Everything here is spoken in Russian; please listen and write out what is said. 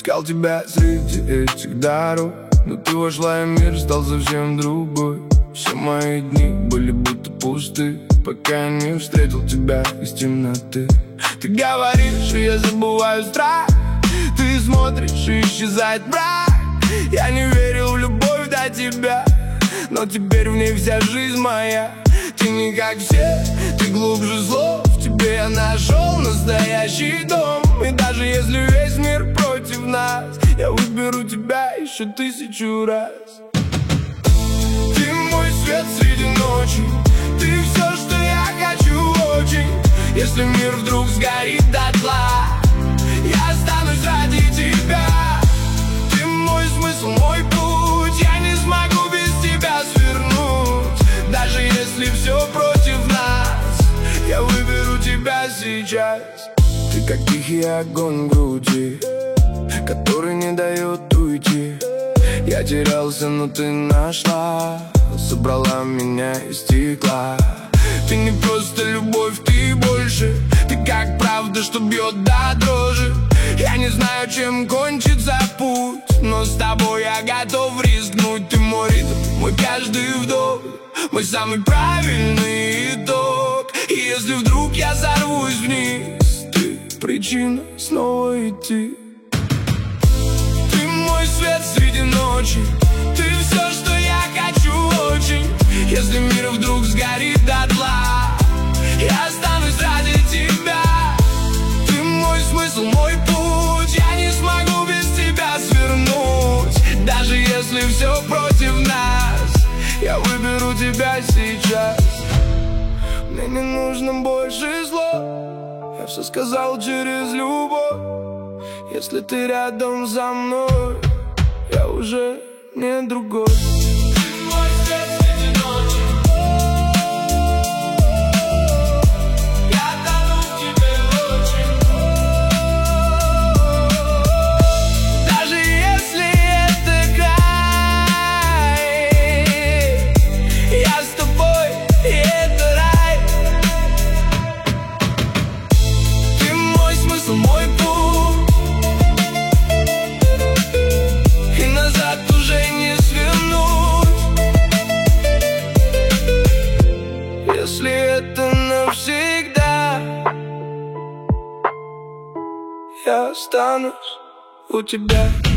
Искал тебя среди этих дорог, но ты вошла, и мир стал совсем другой. Все мои дни были будто пусты, пока я не встретил тебя из темноты. Ты говоришь, и я забываю страх. Ты смотришь, и исчезает брак. Я не верил в любовь до тебя, но теперь в ней вся жизнь моя. Ты не как все, ты глубже слов. В тебе я нашел настоящий дом. И даже если весь мир против нас, я выберу тебя еще 1000 раз. Ты мой свет среди ночи, ты все, что я хочу очень. Если мир вдруг сгорит дотла, я останусь ради тебя. Ты мой смысл, мой путь, я не смогу без тебя свернуть. Даже если все против нас, я выберу тебя сейчас. Ты как тихий огонь в груди, который не дает уйти. Я терялся, но ты нашла, собрала меня из стекла. Ты не просто любовь, ты больше. Ты как правда, что бьет до дрожи. Я не знаю, чем кончится путь, но с тобой я готов рискнуть. Ты мой ритм, мой каждый вдох, мой самый правильный итог. И если вдруг я сорвусь вниз, ты причина снова идти. Ты мой свет среди ночи, ты все, что я хочу очень. Если мир вдруг сгорит дотла, я останусь ради тебя. Ты мой смысл, мой путь, я не смогу без тебя свернуть. Даже если все против нас, я выберу тебя сейчас. Мне не нужно больше зла, я все сказал через любовь. Если ты рядом со мной, я уже не другой. Мой путь, и назад уже не свернуть. Если это навсегда, я останусь у тебя.